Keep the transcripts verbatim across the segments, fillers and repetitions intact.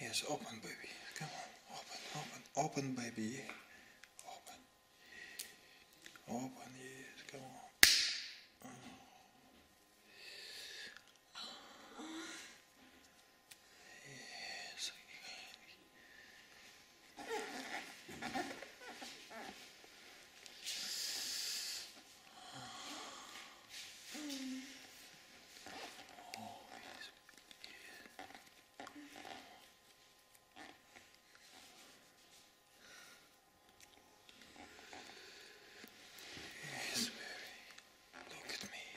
Yes, open, baby. Come on, open, open, open, baby. Open, open, yes, come on. Yes, yes, baby. Look at me.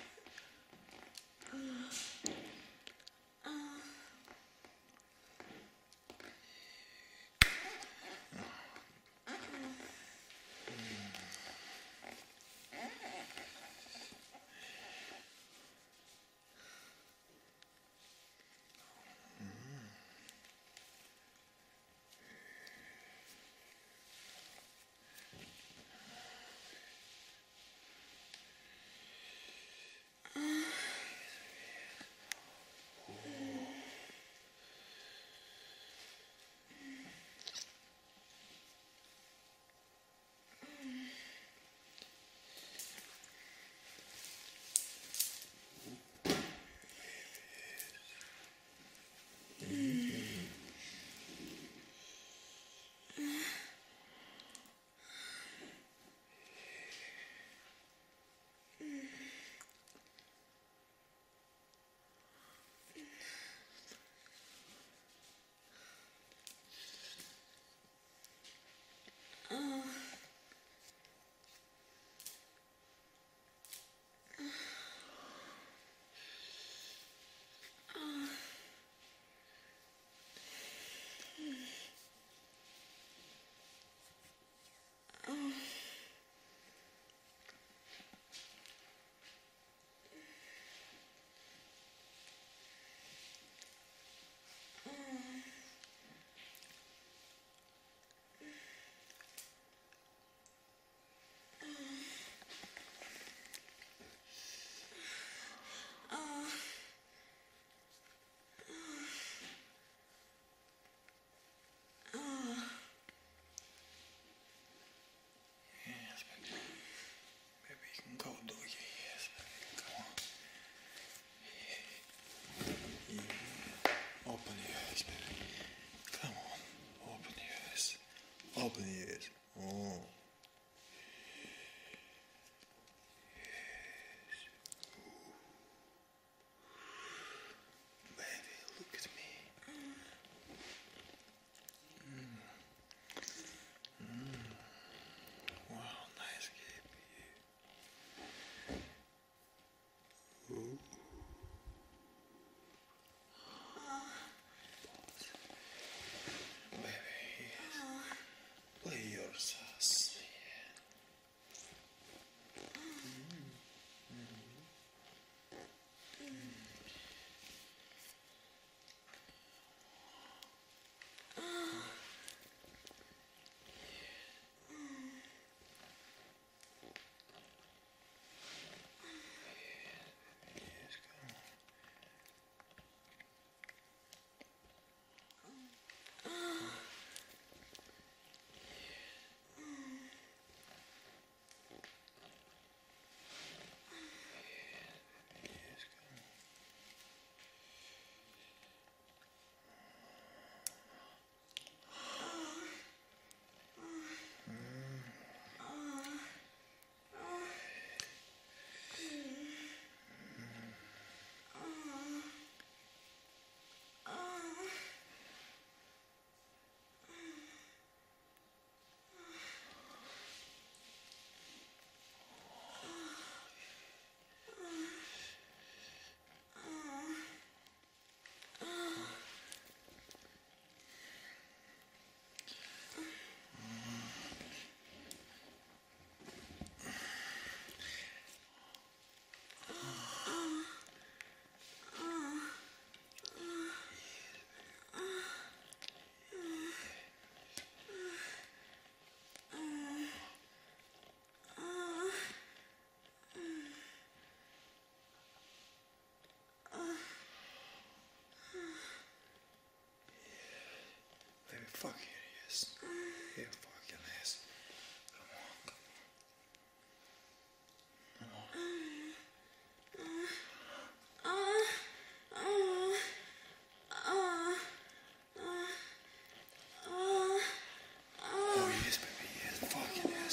Yes, baby. Baby, you can go do it. Yes, baby. Come on. Yeah. Open your eyes, baby. Come on. Open your eyes. Open your eyes. Oh. Baby, look at me. Wow, nice game. Ooh. Baby, yes. Play yours. Fuck, here he is. Here fucking is. Come on, come on. Oh, yes, baby, yes. Fucking yes.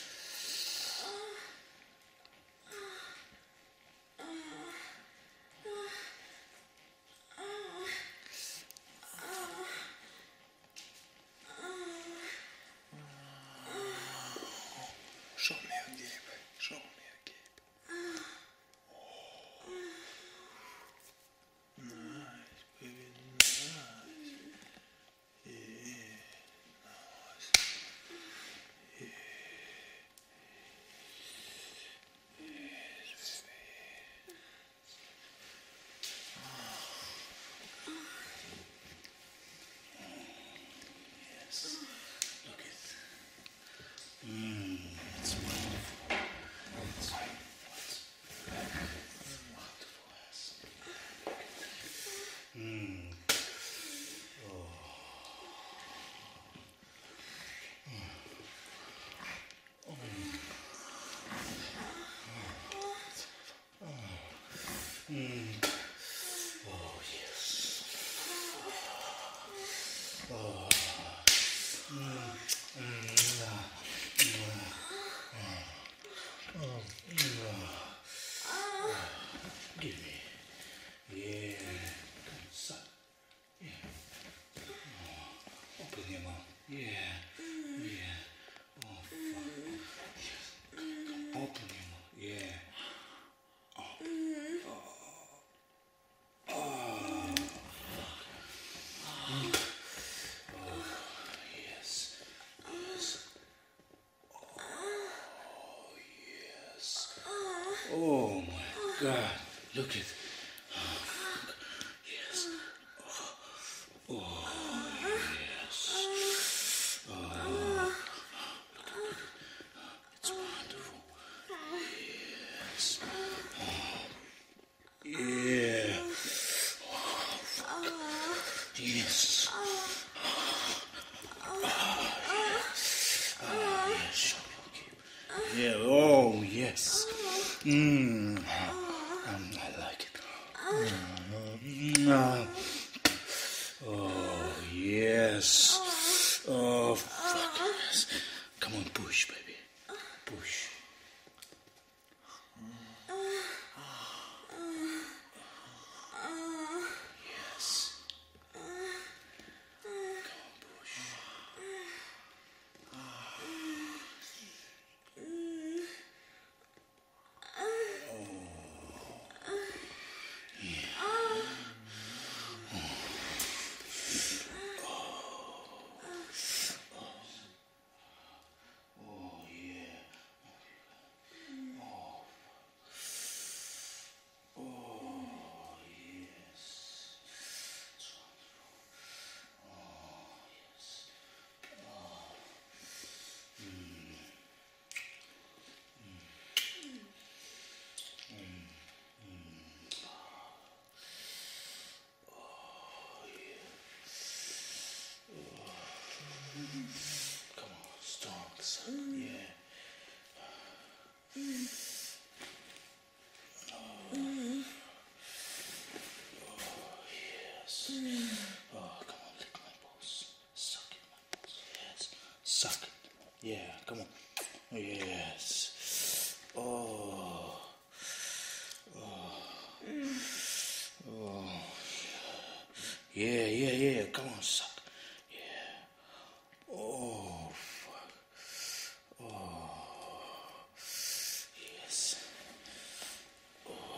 Show me a gape. Show me a gape. Oh. Nice, baby. Nice. Yeah. Nice. Yeah. Yes, baby. Yes. Look at it. Mmm. It's wonderful. It's wonderful. Yes. Mmm. Oh. Mm. Oh, yes. Oh. Mm. Mm. Oh. Give me. Yeah. Come on, suck. Yeah. Oh. Open your mouth. Yeah. Yeah. Oh, fuck. Yes. Come, come. Open your mouth. Yeah. Oh my God, look at it. Oh, fuck. Yes. Oh, oh yes. Oh, it's wonderful. Yes. Oh, yeah. Oh, fuck. Yes. Oh, yes. Oh, yes. Show me the game. Yeah. Oh, yes. Mmm. Um, I like it. Mm. Oh, yes. Oh, fuck yes. Come on, push, baby. Push. Yes. Come on, push. Come on, strong son. Yeah. Oh. Oh, yes. Oh, come on, lick my balls. Suck it, my balls. Yes. Suck it. Yeah, come on. Yes. Oh. Oh. Oh. Yeah, yeah, yeah. Come on, suck. Oh, fuck. Oh, yes. Oh,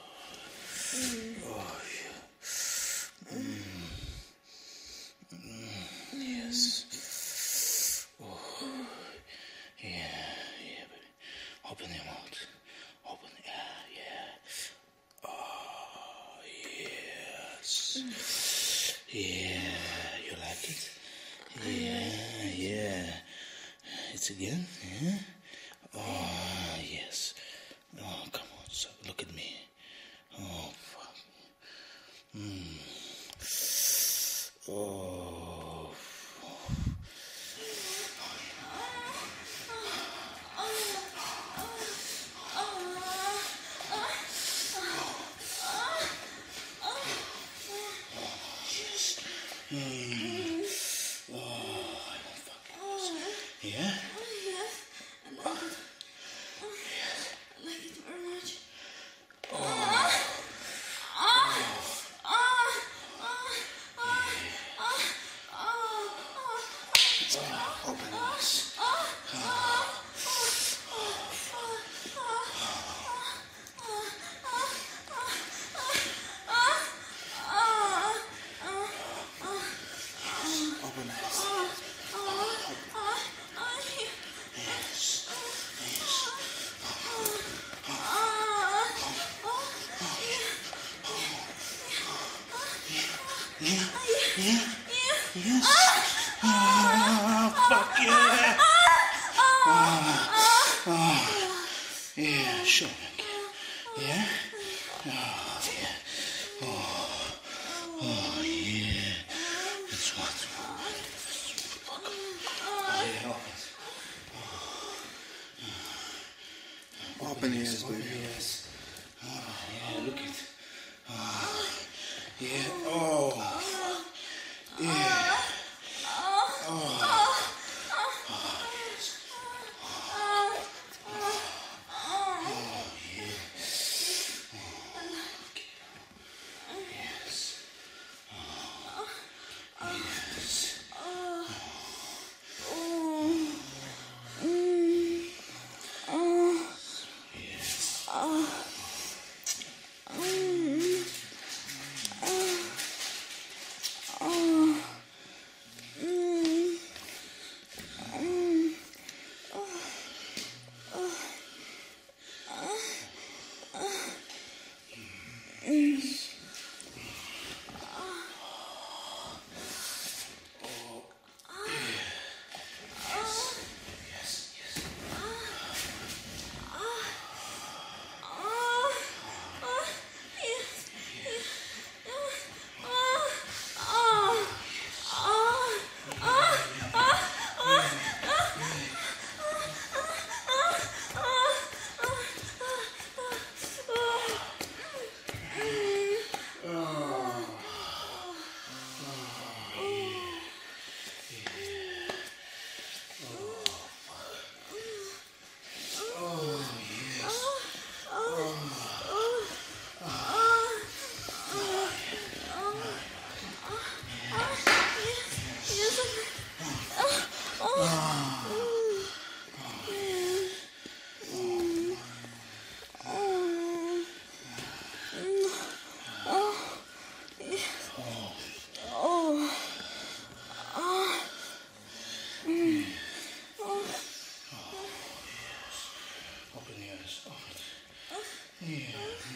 oh yeah. Mm. Mm. Yes. Oh, yeah, yeah, baby. Open your mouth. Open, yeah, yeah. Oh, yes. Yeah, you like it? Yeah, yeah. It's again, yeah? Oh, yes. Oh, come on, so look at me. Oh, fuck. Mm. Oh, Oh, I won't fucking lose. Yeah? Yes, I like it. I like it very much. Open this. Open this. Yeah, yeah, yes. Oh, fuck yeah. Oh, oh. Yeah, sure. Yeah? Oh, yeah. Oh, oh, yeah. That's what's wrong. Oh, yeah, open. Open ears, baby. Yes. Oh, yeah, look it. Oh, yeah. Oh. Yeah. Open ears. Open. Yeah.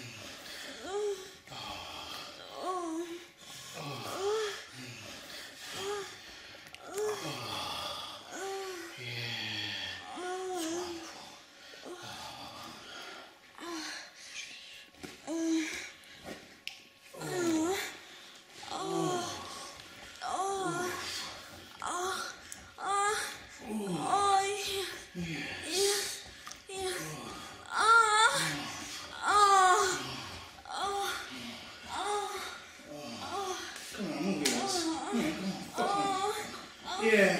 Yeah.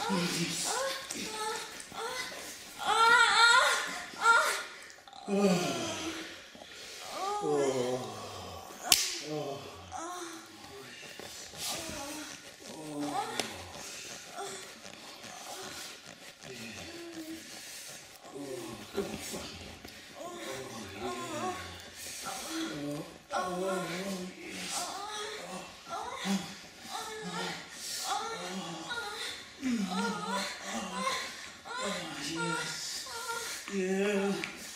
Yeah.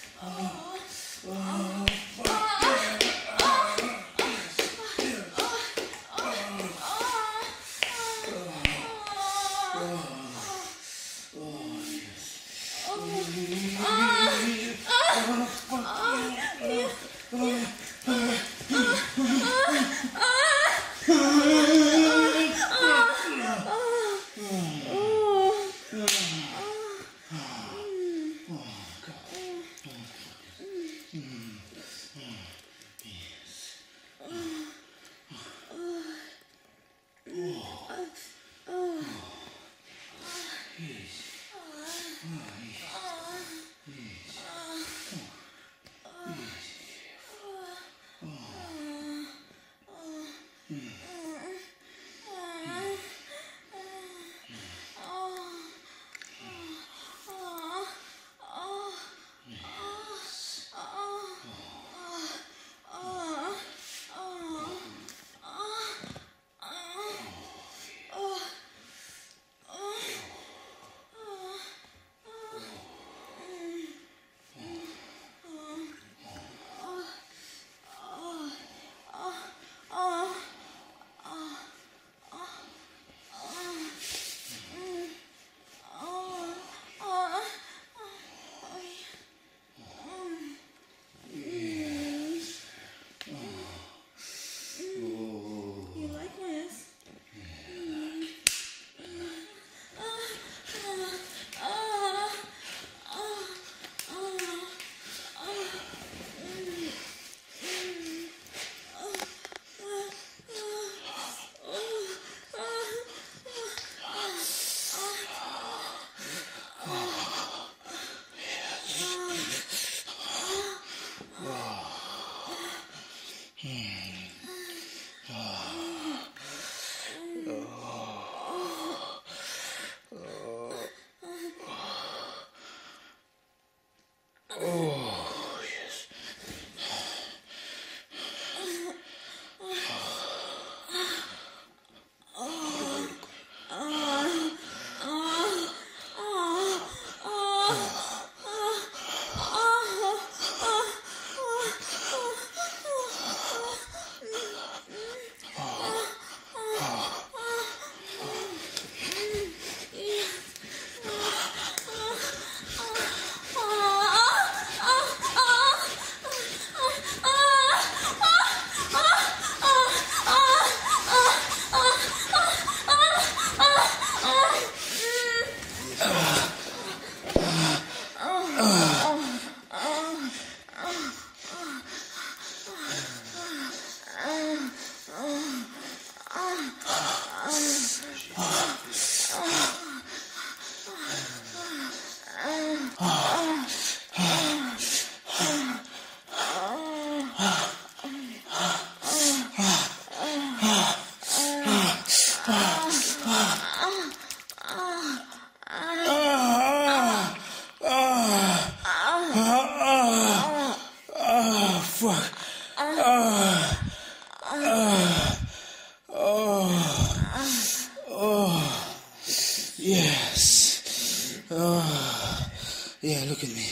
Yes. Oh, yeah, look at me.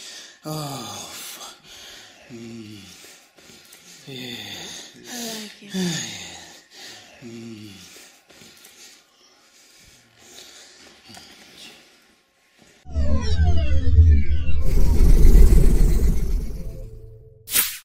Oh, fuck. Mm. Yeah. I like you. Yeah. Mm.